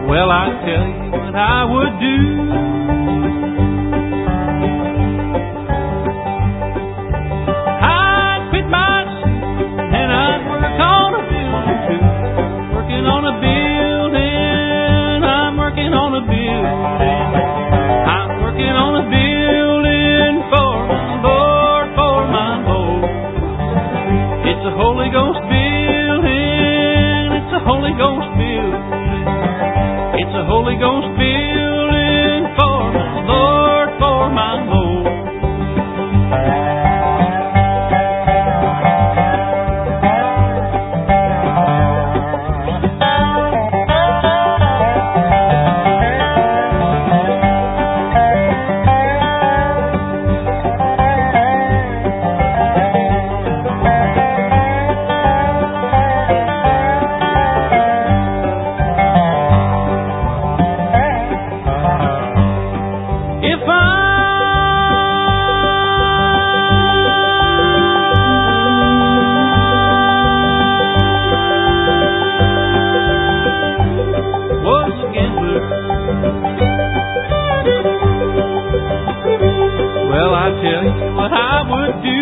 Well, I tell you what I would do. I'd quit my suit and I'd work on a building too. Working on a building, I'm working on a building. I'm working on a building for my Lord, for my Lord. It's a Holy Ghost building, it's a Holy Ghost building. It's a Holy Ghost building for my Lord, for my Lord. Well, I tell you what I would do.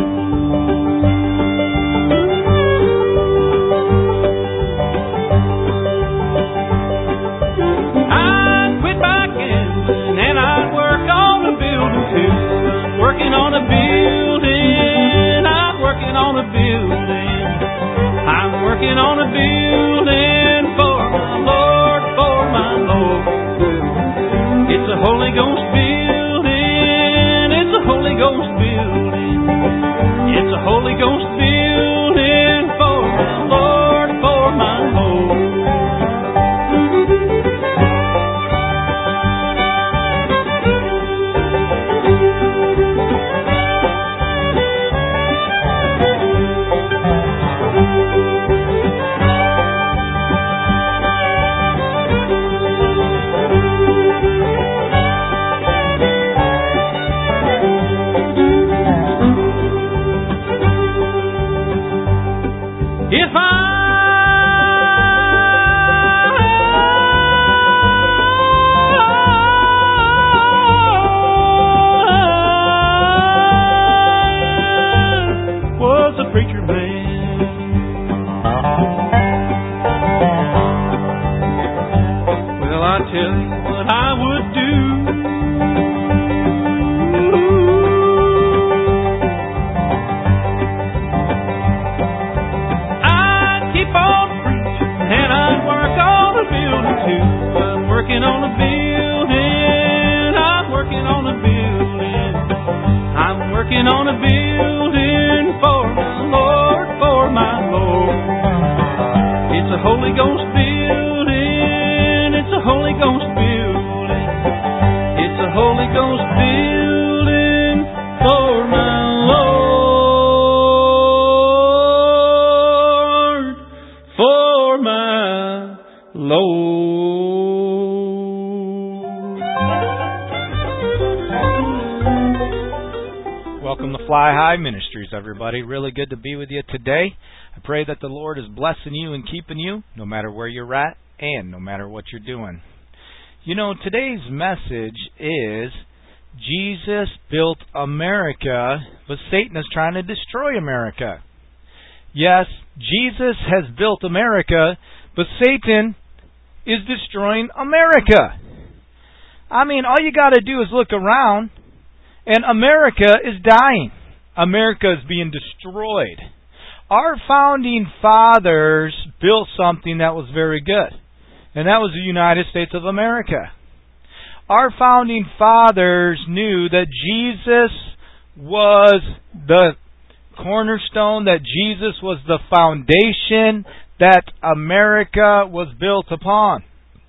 I'd quit my gambling and I'd work on a building too. I'm working on a building, I'm working on a building. I'm working on a building for my Lord, for my Lord. It's a Holy Ghost building, it's a Holy Ghost building. It's a Holy Ghost building for my Lord, for my Lord. If I was a preacher man, well, I tell you what I would do. I'm working on a building, I'm working on a building. I'm working on a building for my Lord, for my Lord. It's a Holy Ghost building, it's a Holy Ghost building. It's a Holy Ghost building for my Lord, for my Lord. Welcome to Fly High Ministries, everybody. Really good to be with you today. I pray that the Lord is blessing you and keeping you, no matter where you're at and no matter what you're doing. You know, today's message is Jesus built America, but Satan is trying to destroy America. Yes, Jesus has built America, but Satan is destroying America. I mean, all you got to do is look around, and America is dying. America is being destroyed. Our founding fathers built something that was very good, and that was the United States of America. Our founding fathers knew that Jesus was the cornerstone, that Jesus was the foundation that America was built upon.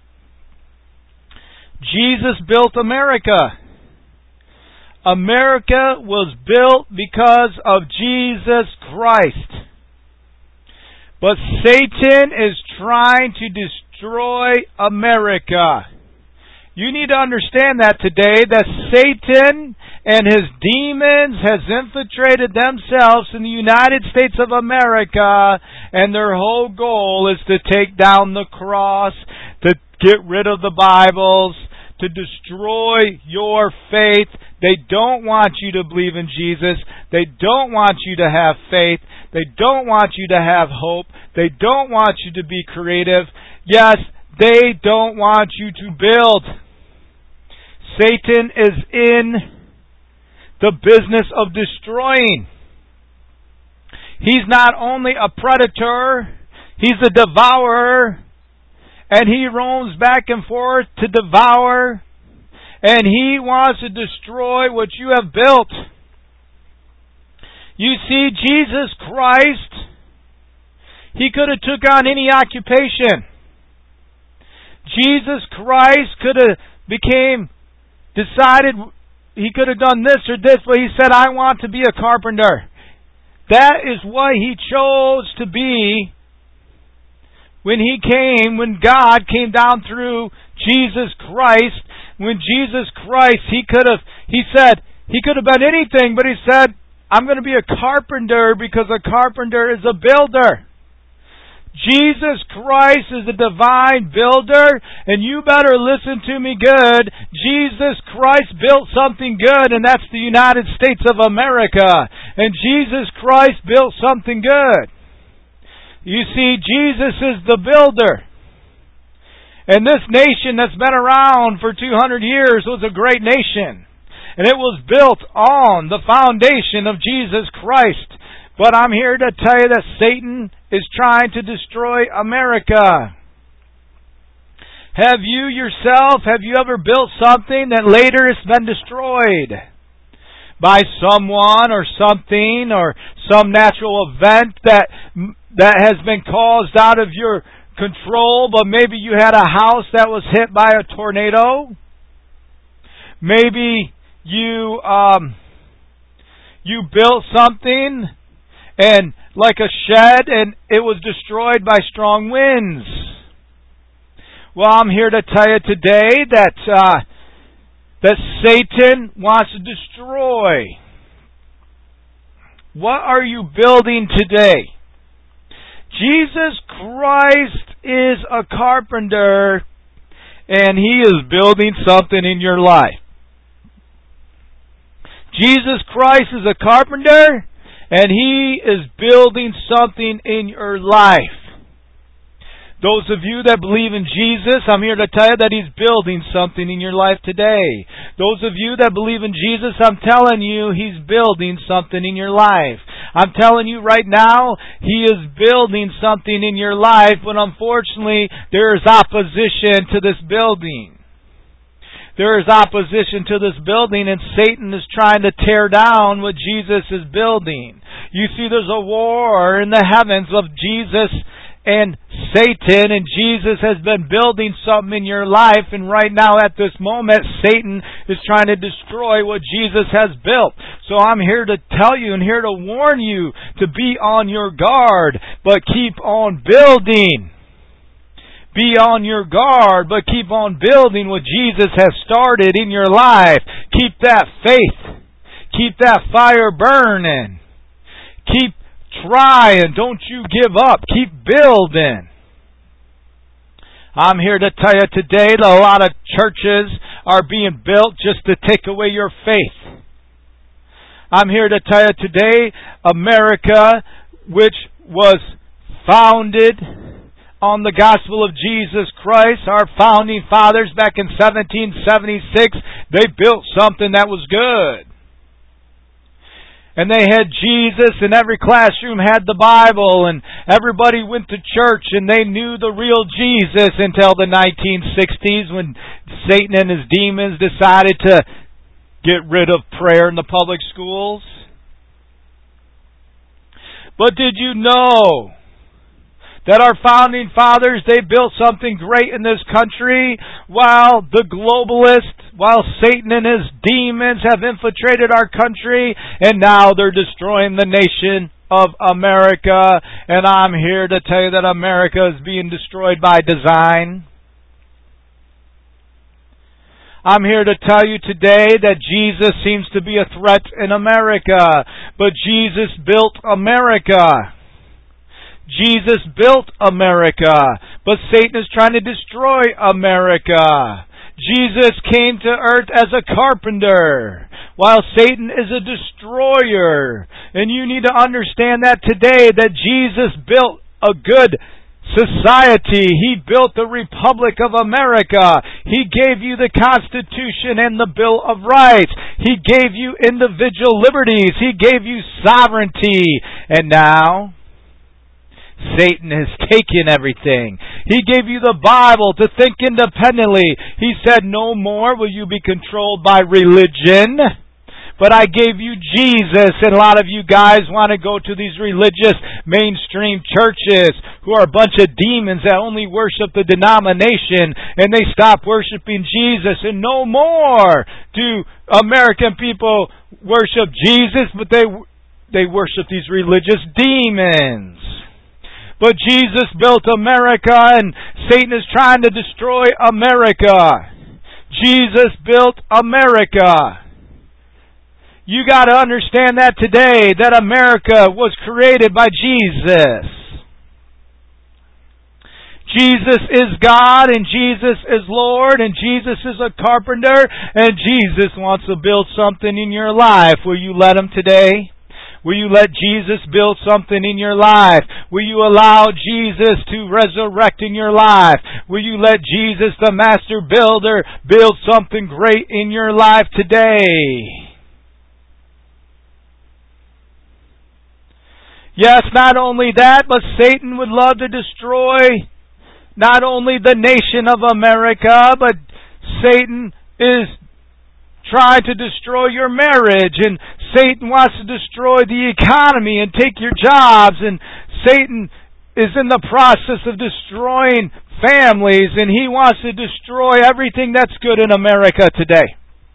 Jesus built America. America was built because of Jesus Christ. But Satan is trying to destroy America. You need to understand that today, that Satan and his demons has infiltrated themselves in the United States of America, and their whole goal is to take down the cross, to get rid of the Bibles, to destroy your faith. They don't want you to believe in Jesus. They don't want you to have faith. They don't want you to have hope. They don't want you to be creative. Yes, they don't want you to build. Satan is in the business of destroying. He's not only a predator, he's a devourer, and he roams back and forth to devour, and he wants to destroy what you have built. You see, Jesus Christ, he could have took on any occupation. Jesus Christ could have decided he could have done this or this, but he said, I want to be a carpenter. That is what he chose to be when God came down through Jesus Christ. When Jesus Christ, he could have been anything, but he said, I'm going to be a carpenter because a carpenter is a builder. Jesus Christ is the divine builder, and you better listen to me good. Jesus Christ built something good, and that's the United States of America. And Jesus Christ built something good. You see, Jesus is the builder. And this nation that's been around for 200 years was a great nation. And it was built on the foundation of Jesus Christ. But I'm here to tell you that Satan is trying to destroy America. Have you ever built something that later has been destroyed by someone or something or some natural event that has been caused out of your control, but maybe you had a house that was hit by a tornado? Maybe you built something and like a shed, and it was destroyed by strong winds. Well, I'm here to tell you today that Satan wants to destroy. What are you building today? Jesus Christ is a carpenter, and he is building something in your life. Jesus Christ is a carpenter, and he is building something in your life. Those of you that believe in Jesus, I'm here to tell you that he's building something in your life today. Those of you that believe in Jesus, I'm telling you, he's building something in your life. I'm telling you right now, he is building something in your life, but unfortunately, there is opposition to this building. There is opposition to this building, and Satan is trying to tear down what Jesus is building. You see, there's a war in the heavens of Jesus and Satan, and Jesus has been building something in your life, and right now at this moment, Satan is trying to destroy what Jesus has built. So I'm here to tell you and here to warn you to be on your guard, but keep on building. Be on your guard, but keep on building what Jesus has started in your life. Keep that faith. Keep that fire burning. Keep trying. Don't you give up. Keep building. I'm here to tell you today that a lot of churches are being built just to take away your faith. I'm here to tell you today, America, which was founded on the gospel of Jesus Christ, our founding fathers back in 1776, they built something that was good. And they had Jesus, and every classroom had the Bible, and everybody went to church, and they knew the real Jesus until the 1960s when Satan and his demons decided to get rid of prayer in the public schools. But did you know that our founding fathers, they built something great in this country while Satan and his demons have infiltrated our country, and now they're destroying the nation of America. And I'm here to tell you that America is being destroyed by design. I'm here to tell you today that Jesus seems to be a threat in America, but Jesus built America. Jesus built America, but Satan is trying to destroy America. Jesus came to earth as a carpenter, while Satan is a destroyer. And you need to understand that today, that Jesus built a good society. He built the Republic of America. He gave you the Constitution and the Bill of Rights. He gave you individual liberties. He gave you sovereignty. And now Satan has taken everything. He gave you the Bible to think independently. He said, no more will you be controlled by religion, but I gave you Jesus. And a lot of you guys want to go to these religious mainstream churches who are a bunch of demons that only worship the denomination, and they stop worshiping Jesus. And no more do American people worship Jesus, but they worship these religious demons. But Jesus built America, and Satan is trying to destroy America. Jesus built America. You got to understand that today, that America was created by Jesus. Jesus is God, and Jesus is Lord, and Jesus is a carpenter, and Jesus wants to build something in your life. Will you let Him today? Will you let Jesus build something in your life? Will you allow Jesus to resurrect in your life? Will you let Jesus, the master builder, build something great in your life today? Yes, not only that, but Satan would love to destroy not only the nation of America, but Satan is trying to destroy your marriage, and Satan wants to destroy the economy and take your jobs, and Satan is in the process of destroying families, and he wants to destroy everything that's good in America today.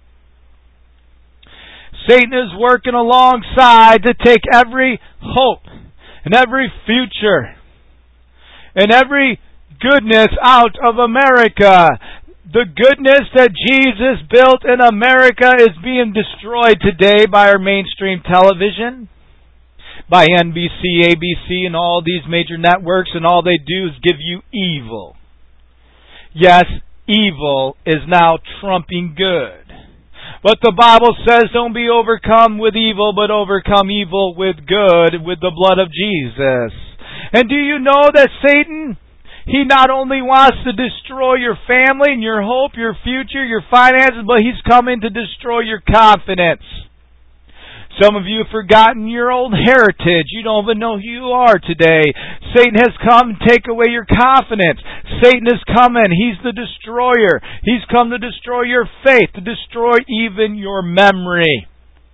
Satan is working alongside to take every hope and every future and every goodness out of America. The goodness that Jesus built in America is being destroyed today by our mainstream television, by NBC, ABC, and all these major networks, and all they do is give you evil. Yes, evil is now trumping good. But the Bible says, don't be overcome with evil, but overcome evil with good, with the blood of Jesus. And do you know that Satan, he not only wants to destroy your family and your hope, your future, your finances, but he's coming to destroy your confidence. Some of you have forgotten your old heritage. You don't even know who you are today. Satan has come to take away your confidence. Satan is coming. He's the destroyer. He's come to destroy your faith, to destroy even your memory.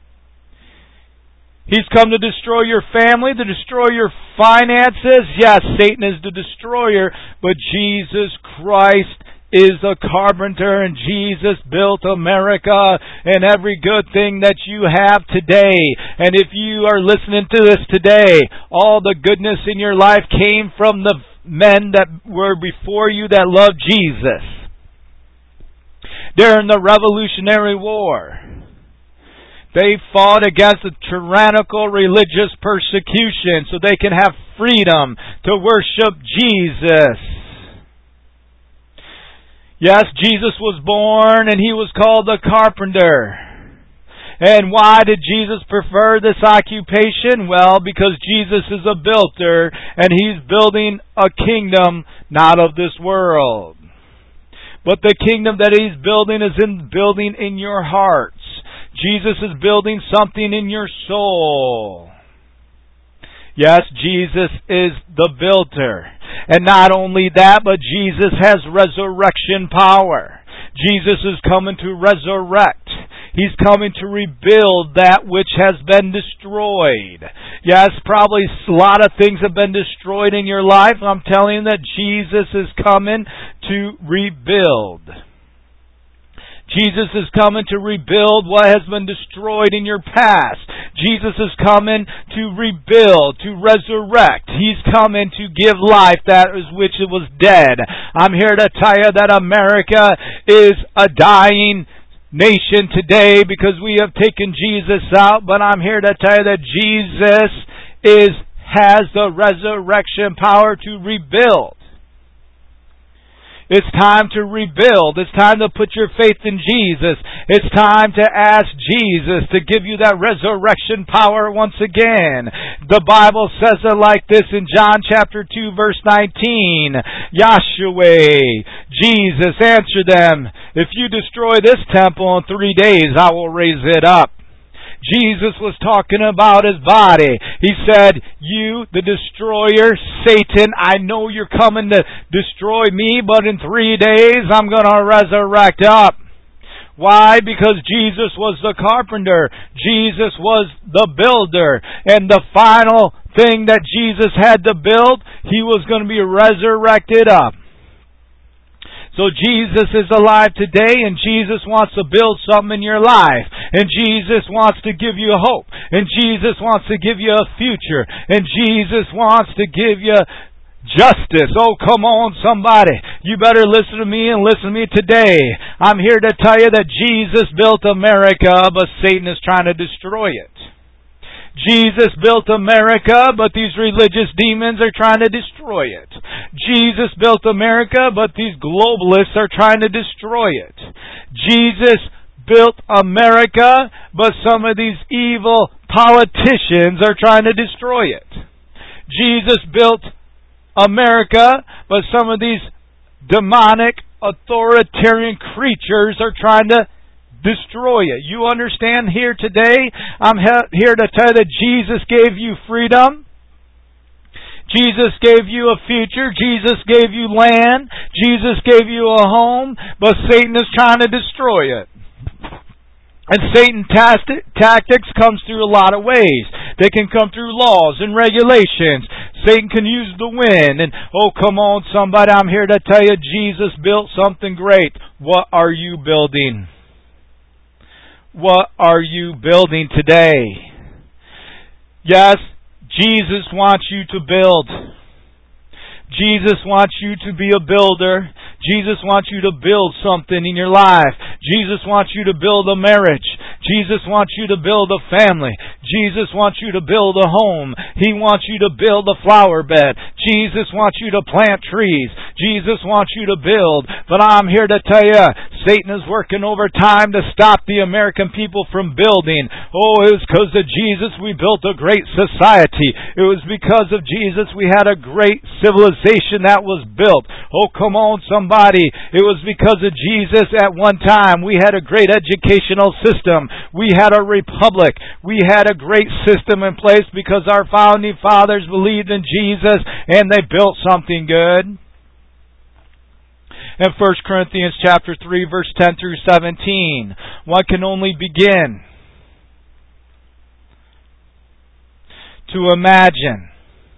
He's come to destroy your family, to destroy your finances. Yes, Satan is the destroyer, but Jesus Christ is a carpenter, and Jesus built America and every good thing that you have today. And if you are listening to this today, all the goodness in your life came from the men that were before you that loved Jesus. During the Revolutionary War, they fought against a tyrannical religious persecution so they can have freedom to worship Jesus. Yes, Jesus was born and he was called the carpenter. And why did Jesus prefer this occupation? Well, because Jesus is a builder and he's building a kingdom not of this world. But the kingdom that he's building is building in your hearts. Jesus is building something in your soul. Yes, Jesus is the builder. And not only that, but Jesus has resurrection power. Jesus is coming to resurrect. He's coming to rebuild that which has been destroyed. Yes, probably a lot of things have been destroyed in your life. I'm telling you that Jesus is coming to rebuild. Jesus is coming to rebuild what has been destroyed in your past. Jesus is coming to rebuild, to resurrect. He's coming to give life that which it was dead. I'm here to tell you that America is a dying nation today because we have taken Jesus out, but I'm here to tell you that Jesus is has the resurrection power to rebuild. It's time to rebuild. It's time to put your faith in Jesus. It's time to ask Jesus to give you that resurrection power once again. The Bible says it like this in John chapter 2 verse 19. Yahshua, Jesus answered them, if you destroy this temple in 3 days, I will raise it up. Jesus was talking about His body. He said, you, the destroyer, Satan, I know you're coming to destroy me, but in 3 days I'm going to resurrect up. Why? Because Jesus was the carpenter. Jesus was the builder. And the final thing that Jesus had to build, He was going to be resurrected up. So Jesus is alive today, and Jesus wants to build something in your life. And Jesus wants to give you hope. And Jesus wants to give you a future. And Jesus wants to give you justice. Oh, come on, somebody. You better listen to me and listen to me today. I'm here to tell you that Jesus built America, but Satan is trying to destroy it. Jesus built America, but these religious demons are trying to destroy it. Jesus built America, but these globalists are trying to destroy it. Jesus built America, but some of these evil politicians are trying to destroy it. Jesus built America, but some of these demonic, authoritarian creatures are trying to destroy it. You understand here today? I'm here to tell you that Jesus gave you freedom. Jesus gave you a future. Jesus gave you land. Jesus gave you a home. But Satan is trying to destroy it. And Satan's tactics comes through a lot of ways. They can come through laws and regulations. Satan can use the wind. And, oh, come on, somebody, I'm here to tell you Jesus built something great. What are you building? What are you building today? Yes, Jesus wants you to build. Jesus wants you to be a builder. Jesus wants you to build something in your life. Jesus wants you to build a marriage. Jesus wants you to build a family. Jesus wants you to build a home. He wants you to build a flower bed. Jesus wants you to plant trees. Jesus wants you to build. But I'm here to tell you, Satan is working overtime to stop the American people from building. Oh, it was because of Jesus we built a great society. It was because of Jesus we had a great civilization that was built. Oh, come on, somebody. It was because of Jesus at one time we had a great educational system. We had a republic. We had a great system in place because our founding fathers believed in Jesus and they built something good. In 1 Corinthians chapter 3, verse 10 through 17, one can only begin to imagine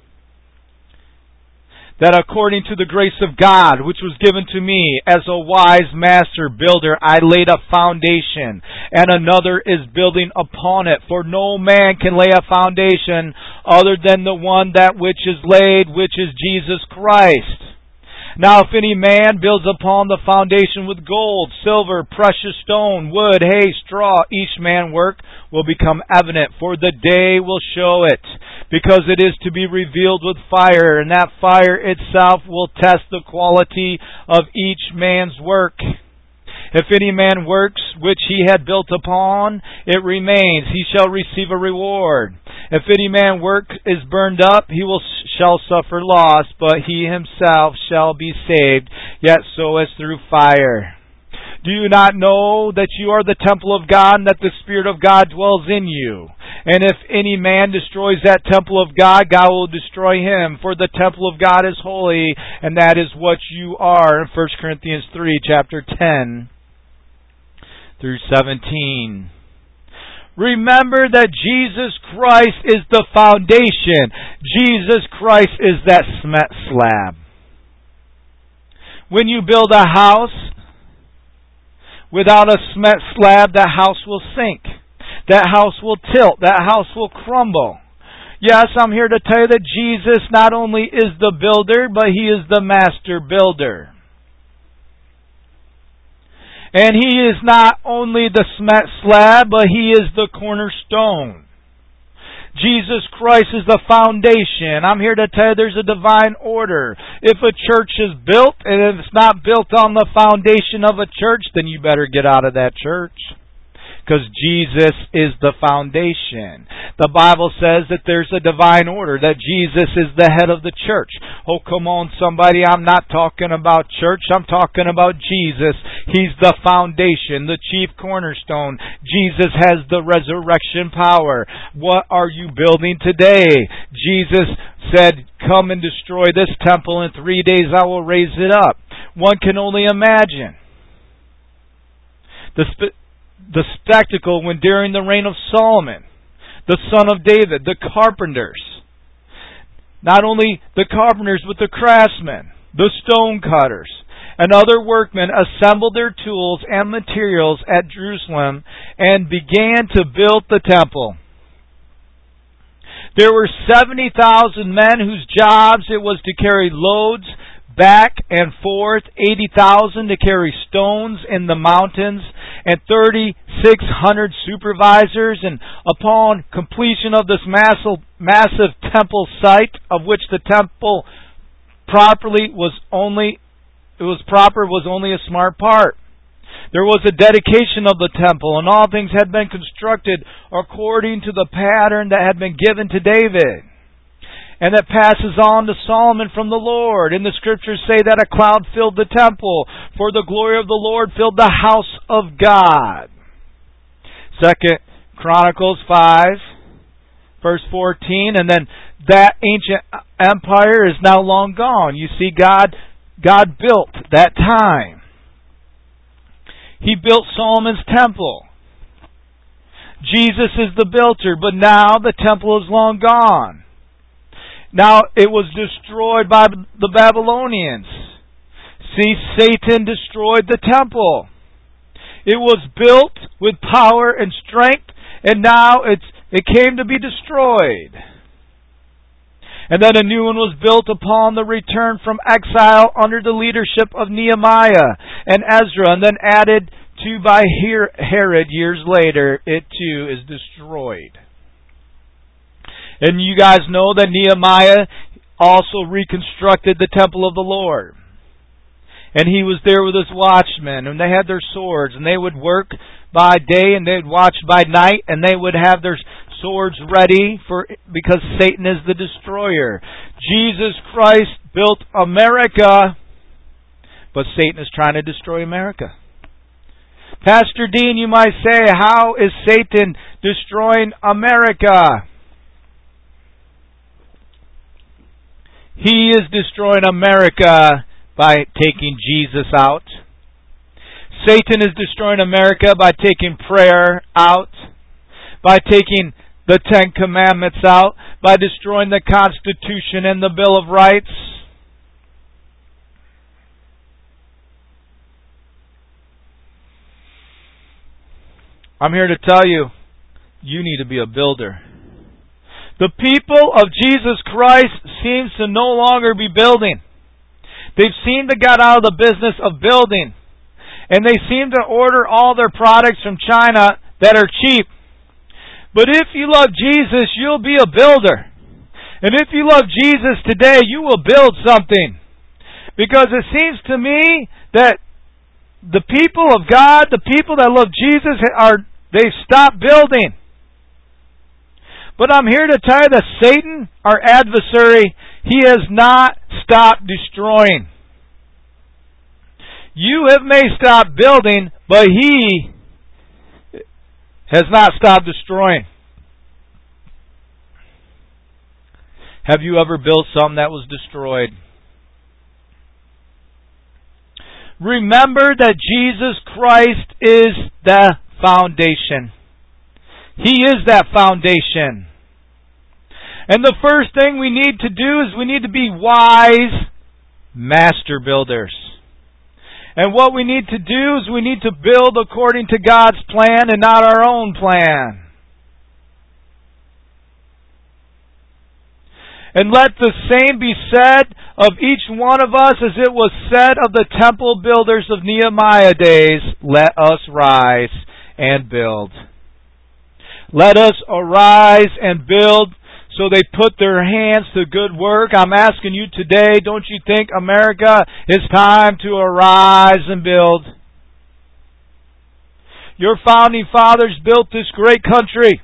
that according to the grace of God, which was given to me as a wise master builder, I laid a foundation, and another is building upon it. For no man can lay a foundation other than the one that which is laid, which is Jesus Christ. Now if any man builds upon the foundation with gold, silver, precious stone, wood, hay, straw, each man's work will become evident, for the day will show it, because it is to be revealed with fire, and that fire itself will test the quality of each man's work. If any man works which he had built upon, it remains, he shall receive a reward. If any man work is burned up, he shall suffer loss, but he himself shall be saved, yet so as through fire. Do you not know that you are the temple of God, and that the Spirit of God dwells in you? And if any man destroys that temple of God, God will destroy him. For the temple of God is holy, and that is what you are. In 1 Corinthians 3, chapter 10 through 17. Remember that Jesus Christ is the foundation. Jesus Christ is that cement slab. When you build a house without a cement slab, that house will sink. That house will tilt. That house will crumble. Yes, I'm here to tell you that Jesus not only is the builder, but He is the master builder. And He is not only the cement slab, but He is the cornerstone. Jesus Christ is the foundation. I'm here to tell you there's a divine order. If a church is built and if it's not built on the foundation of a church, then you better get out of that church. Because Jesus is the foundation. The Bible says that there's a divine order, that Jesus is the head of the church. Oh, come on, somebody. I'm not talking about church. I'm talking about Jesus. He's the foundation, the chief cornerstone. Jesus has the resurrection power. What are you building today? Jesus said, come and destroy this temple. In 3 days I will raise it up. One can only imagine the spectacle when during the reign of Solomon, the son of David, the carpenters, not only the carpenters but the craftsmen, the stone cutters, and other workmen assembled their tools and materials at Jerusalem and began to build the temple. There were 70,000 men whose jobs it was to carry loads back and forth, 80,000 to carry stones in the mountains, and 3,600 supervisors. And upon completion of this massive temple site, of which the temple was only a smart part, there was a dedication of the temple, and all things had been constructed according to the pattern that had been given to David, and that passes on to Solomon from the Lord. And the Scriptures say that a cloud filled the temple, for the glory of the Lord filled the house of God. 2 Chronicles 5, verse 14, and then that ancient empire is now long gone. You see, God built that time. He built Solomon's temple. Jesus is the builder, but now the temple is long gone. Now it was destroyed by the Babylonians. See, Satan destroyed the temple. It was built with power and strength, and now it came to be destroyed. And then a new one was built upon the return from exile under the leadership of Nehemiah and Ezra, and then added to by Herod years later. It too is destroyed. And you guys know that Nehemiah also reconstructed the temple of the Lord. And he was there with his watchmen, and they had their swords, and they would work by day and they'd watch by night, and they would have their swords ready because Satan is the destroyer. Jesus Christ built America, but Satan is trying to destroy America. Pastor Dean, you might say, how is Satan destroying America? He is destroying America by taking Jesus out. Satan is destroying America by taking prayer out, by taking the 10 Commandments out, by destroying the Constitution and the Bill of Rights. I'm here to tell you, you need to be a builder. The people of Jesus Christ seems to no longer be building. They've seemed to get out of the business of building. And they seem to order all their products from China that are cheap. But if you love Jesus, you'll be a builder. And if you love Jesus today, you will build something. Because it seems to me that the people of God, the people that love Jesus, they've stopped building. But I'm here to tell you that Satan, our adversary, he has not stopped destroying. You may stop building, but he has not stopped destroying. Have you ever built something that was destroyed? Remember that Jesus Christ is the foundation. He is that foundation. And the first thing we need to do is we need to be wise master builders. And what we need to do is we need to build according to God's plan and not our own plan. And let the same be said of each one of us as it was said of the temple builders of Nehemiah days. Let us rise and build. Let us arise and build. So they put their hands to good work. I'm asking you today, don't you think, America, it's time to arise and build? Your founding fathers built this great country.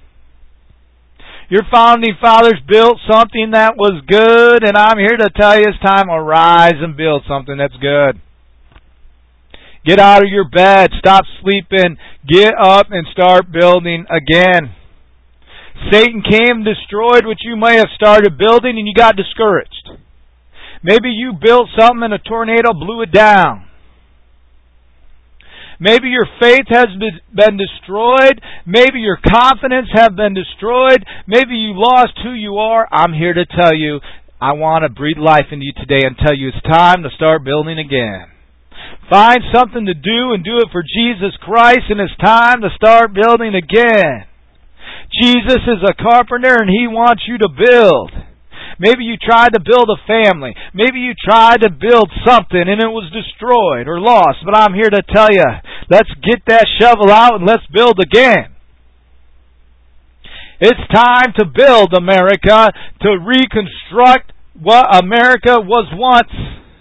Your founding fathers built something that was good, and I'm here to tell you it's time to arise and build something that's good. Get out of your bed. Stop sleeping. Get up and start building again. Satan came and destroyed what you may have started building, and you got discouraged. Maybe you built something and a tornado blew it down. Maybe your faith has been destroyed. Maybe your confidence has been destroyed. Maybe you lost who you are. I'm here to tell you, I want to breathe life into you today and tell you it's time to start building again. Find something to do and do it for Jesus Christ, and it's time to start building again. Jesus is a carpenter and He wants you to build. Maybe you tried to build a family. Maybe you tried to build something and it was destroyed or lost. But I'm here to tell you, let's get that shovel out and let's build again. It's time to build, America, to reconstruct what America was once.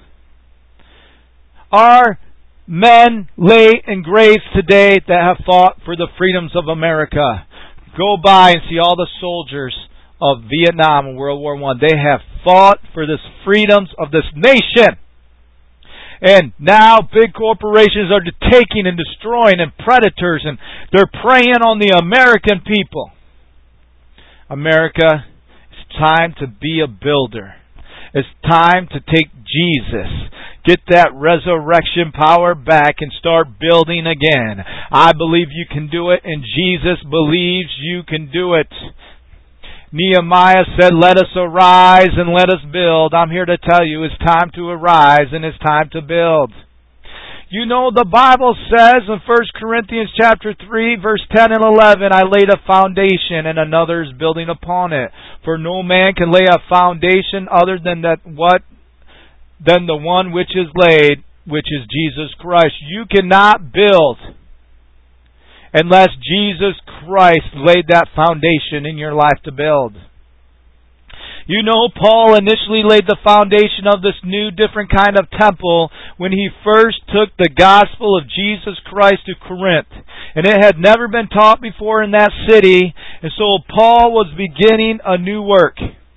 Our men lay in graves today that have fought for the freedoms of America. Go by and see all the soldiers of Vietnam in World War I. They have fought for the freedoms of this nation. And now big corporations are taking and destroying and predators, and they're preying on the American people. America, it's time to be a builder. It's time to take Jesus. Get that resurrection power back and start building again. I believe you can do it, and Jesus believes you can do it. Nehemiah said, let us arise and let us build. I'm here to tell you, it's time to arise and it's time to build. You know, the Bible says in 1 Corinthians chapter 3, verse 10 and 11, I laid a foundation and another is building upon it. For no man can lay a foundation other than the one which is laid, which is Jesus Christ. You cannot build unless Jesus Christ laid that foundation in your life to build. You know, Paul initially laid the foundation of this new, different kind of temple when he first took the gospel of Jesus Christ to Corinth. And it had never been taught before in that city, and so Paul was beginning a new work.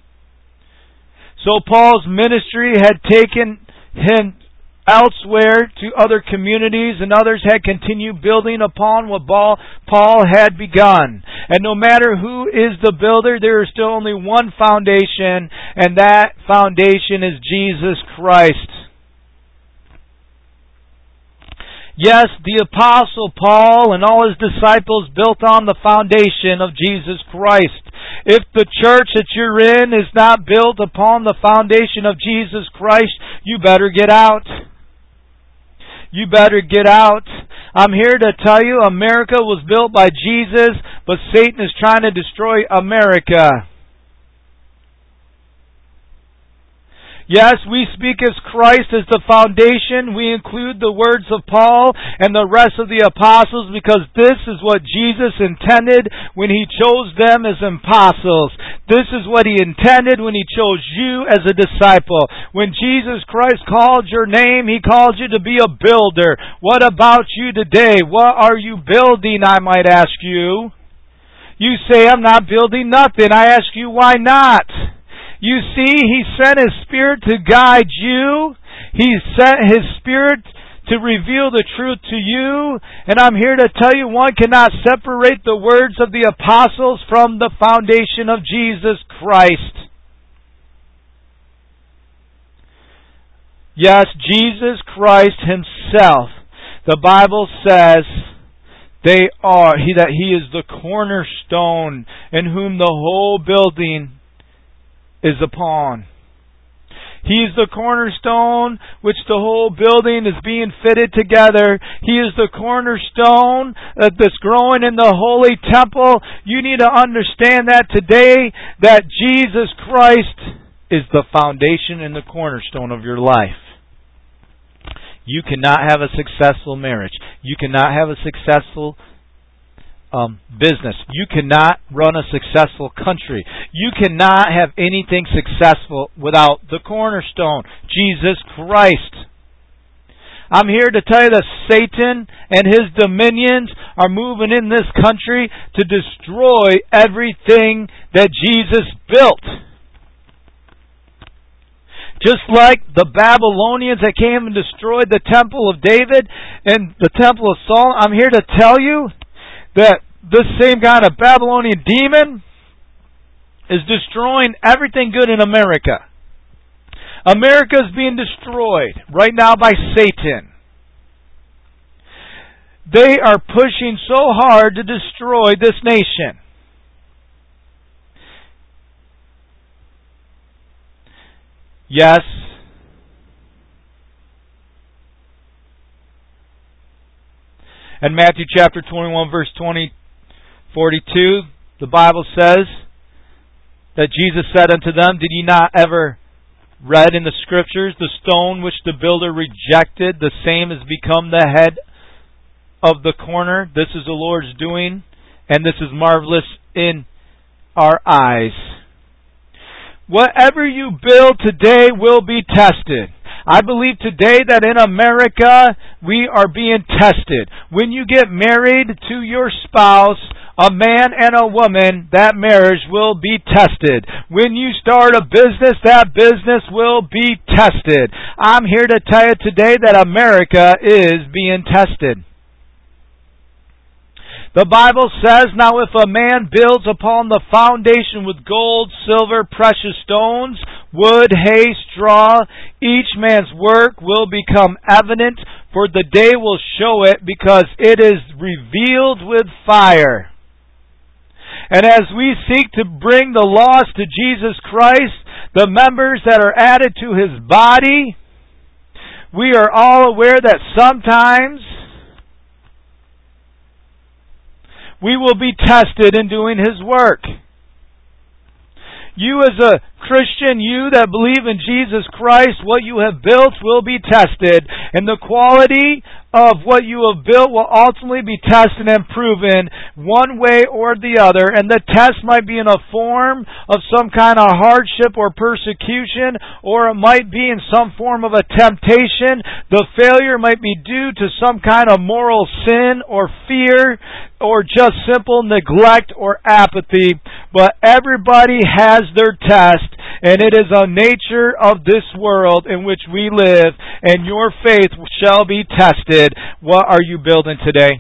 So Paul's ministry had taken him elsewhere to other communities, and others had continued building upon what Paul had begun. And no matter who is the builder, there is still only one foundation, and that foundation is Jesus Christ. Yes, the Apostle Paul and all his disciples built on the foundation of Jesus Christ. If the church that you're in is not built upon the foundation of Jesus Christ, you better get out. You better get out. I'm here to tell you, America was built by Jesus, but Satan is trying to destroy America. Yes, we speak as Christ as the foundation. We include the words of Paul and the rest of the apostles because this is what Jesus intended when He chose them as apostles. This is what He intended when He chose you as a disciple. When Jesus Christ called your name, He called you to be a builder. What about you today? What are you building, I might ask you? You say, I'm not building nothing. I ask you, why not? You see, He sent His Spirit to guide you. He sent His Spirit to reveal the truth to you. And I'm here to tell you, one cannot separate the words of the apostles from the foundation of Jesus Christ. Yes, Jesus Christ Himself. The Bible says that He is the cornerstone in whom the whole building is upon. He is the cornerstone which the whole building is being fitted together. He is the cornerstone that's growing in the holy temple. You need to understand that today, that Jesus Christ is the foundation and the cornerstone of your life. You cannot have a successful marriage. You cannot have a successful business. You cannot run a successful country. You cannot have anything successful without the cornerstone, Jesus Christ. I'm here to tell you that Satan and his dominions are moving in this country to destroy everything that Jesus built. Just like the Babylonians that came and destroyed the temple of David and the temple of Solomon, I'm here to tell you that this same kind of Babylonian demon is destroying everything good in America. America is being destroyed right now by Satan. They are pushing so hard to destroy this nation. Yes. In Matthew chapter 21, verse 42, the Bible says that Jesus said unto them, Did ye not ever read in the Scriptures, the stone which the builder rejected, the same has become the head of the corner? This is the Lord's doing, and this is marvelous in our eyes. Whatever you build today will be tested. I believe today that in America we are being tested. When you get married to your spouse, a man and a woman, that marriage will be tested. When you start a business, that business will be tested. I'm here to tell you today that America is being tested. The Bible says, Now if a man builds upon the foundation with gold, silver, precious stones, wood, hay, straw, each man's work will become evident, for the day will show it, because it is revealed with fire. And as we seek to bring the lost to Jesus Christ, the members that are added to His body, we are all aware that sometimes we will be tested in doing His work. You as a Christian, you that believe in Jesus Christ, what you have built will be tested. And the quality of what you have built will ultimately be tested and proven one way or the other. And the test might be in a form of some kind of hardship or persecution, or it might be in some form of a temptation. The failure might be due to some kind of moral sin or fear, or just simple neglect or apathy. But everybody has their test, and it is a nature of this world in which we live, and your faith shall be tested. What are you building today?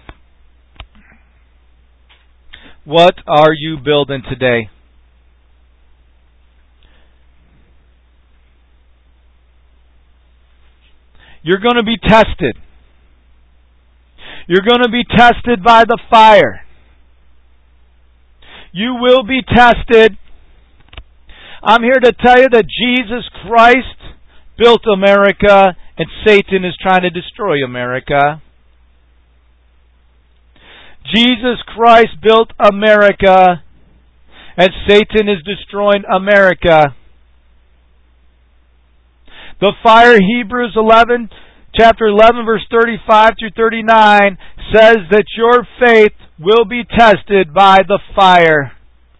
What are you building today? You're going to be tested. You're going to be tested by the fire. You will be tested. I'm here to tell you that Jesus Christ built America, and Satan is trying to destroy America. Jesus Christ built America, and Satan is destroying America. The fire, Hebrews 11, chapter 11, verse 35 through 39, says that your faith will be tested by the fire.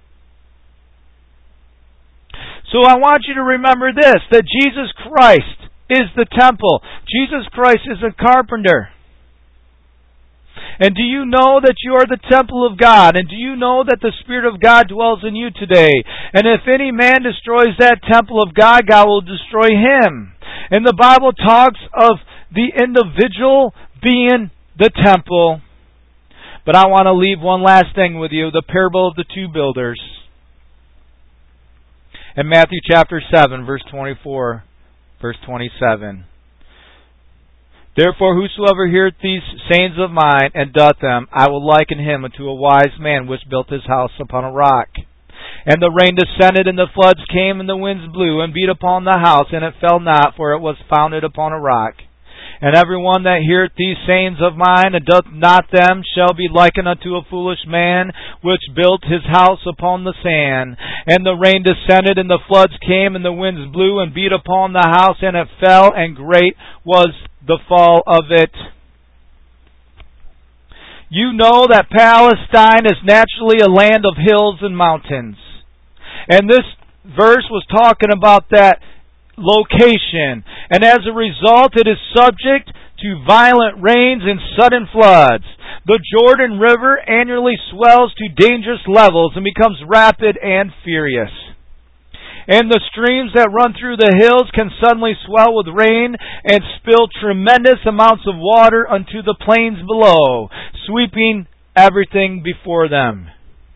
So I want you to remember this, that Jesus Christ is the temple. Jesus Christ is a carpenter. And do you know that you are the temple of God? And do you know that the Spirit of God dwells in you today? And if any man destroys that temple of God, God will destroy him. And the Bible talks of the individual being the temple. But I want to leave one last thing with you, the parable of the two builders. In Matthew chapter 7, verse 24, verse 27. Therefore, whosoever heareth these sayings of mine, and doth them, I will liken him unto a wise man which built his house upon a rock. And the rain descended, and the floods came, and the winds blew, and beat upon the house, and it fell not, for it was founded upon a rock. And every one that heareth these sayings of mine, and doth not them, shall be likened unto a foolish man, which built his house upon the sand. And the rain descended, and the floods came, and the winds blew, and beat upon the house, and it fell, and great was the fall of it. You know that Palestine is naturally a land of hills and mountains. And this verse was talking about that location. And as a result, it is subject to violent rains and sudden floods. The Jordan River annually swells to dangerous levels and becomes rapid and furious. And the streams that run through the hills can suddenly swell with rain and spill tremendous amounts of water onto the plains below, sweeping everything before them.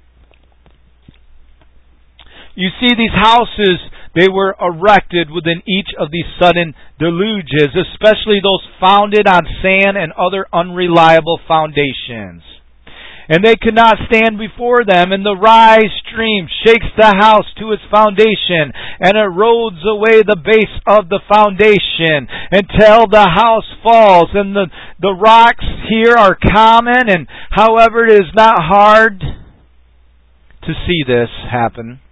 You see, these houses, they were erected within each of these sudden deluges, especially those founded on sand and other unreliable foundations. And they could not stand before them, and the rise stream shakes the house to its foundation, and erodes away the base of the foundation until the house falls. And the rocks here are common, and however it is not hard to see this happen.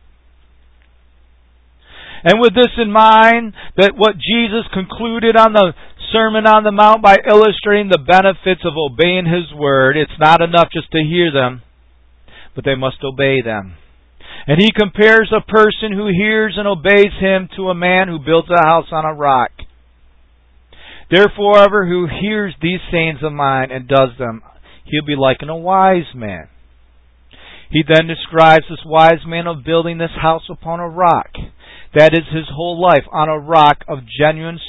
And with this in mind, that what Jesus concluded on the Sermon on the Mount by illustrating the benefits of obeying His Word, it's not enough just to hear them, but they must obey them. And He compares a person who hears and obeys Him to a man who builds a house on a rock. Therefore, whoever who hears these sayings of mine and does them, he'll be like a wise man. He then describes this wise man of building this house upon a rock. That is his whole life, on a rock of genuine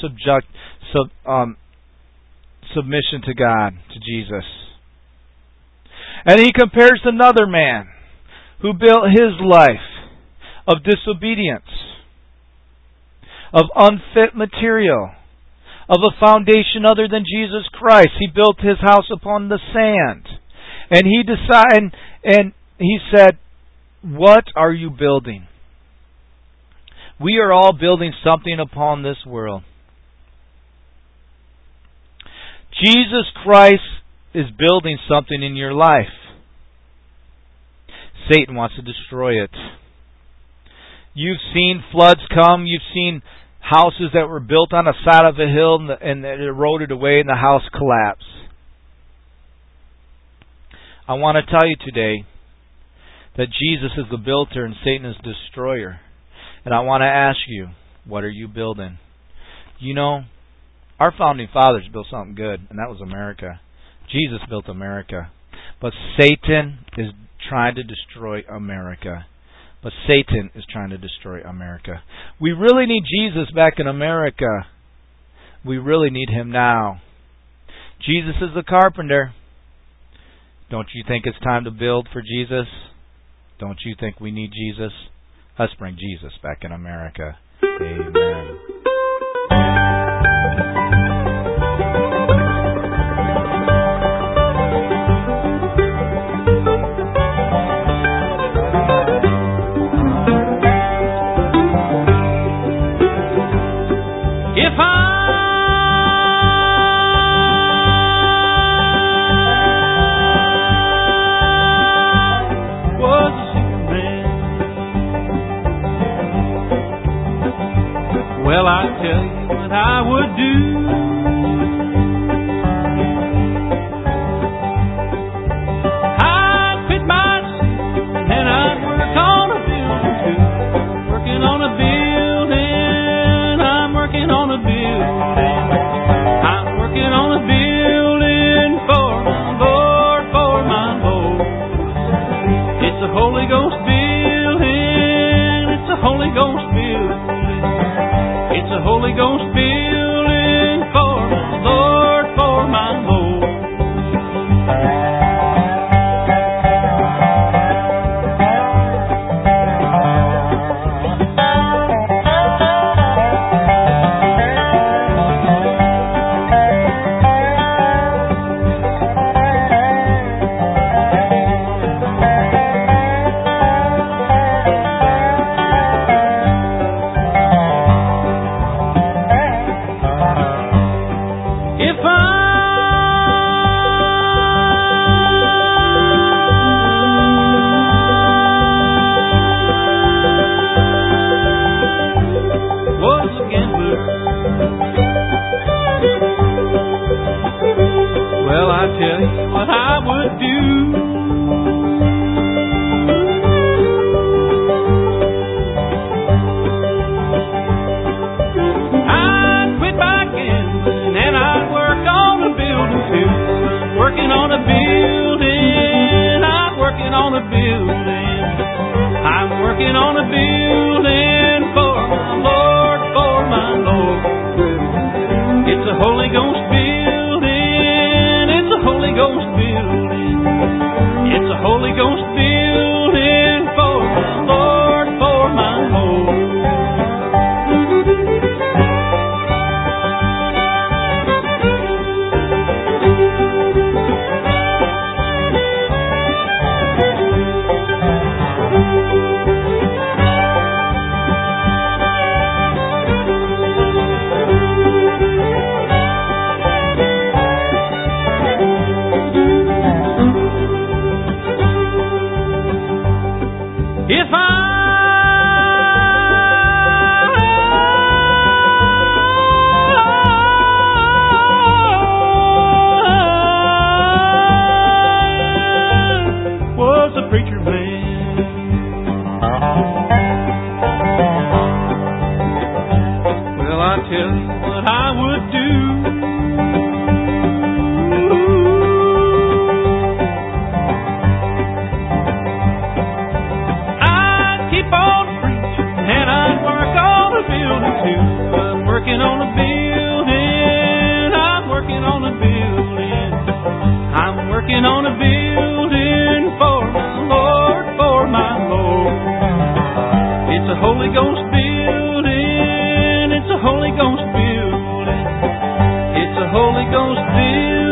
submission to God, to Jesus. And he compares another man who built his life of disobedience, of unfit material, of a foundation other than Jesus Christ. He built his house upon the sand. And he said, "What are you building?" We are all building something upon this world. Jesus Christ is building something in your life. Satan wants to destroy it. You've seen floods come. You've seen houses that were built on the side of a hill and it eroded away and the house collapsed. I want to tell you today that Jesus is the builder and Satan is the destroyer. And I want to ask you, what are you building? You know, our founding fathers built something good, and that was America. Jesus built America. But Satan is trying to destroy America. But Satan is trying to destroy America. We really need Jesus back in America. We really need Him now. Jesus is the carpenter. Don't you think it's time to build for Jesus? Don't you think we need Jesus? Let's bring Jesus back in America. Amen. If I was a Superman, well, I tell you what I would do. I'd quit my suit and I'd work on a building too. Working on a building, I'm working on a building. I'm working on a building for my Lord, for my Lord. It's a Holy Ghost building, it's a Holy Ghost building. It's a Holy Ghost building for my Lord, for my Lord. Well, I tell you what I would do. Working on a building, I'm working on a building. I'm working on a building for my Lord, for my Lord. It's a Holy Ghost building, it's a Holy Ghost building. It's a Holy Ghost building for my Lord, for my Lord. If I was a preacher man, well, I tell you what I would do. I'm working on a building, I'm working on a building. I'm working on a building for my Lord, for my Lord. It's a Holy Ghost building, it's a Holy Ghost building. It's a Holy Ghost building.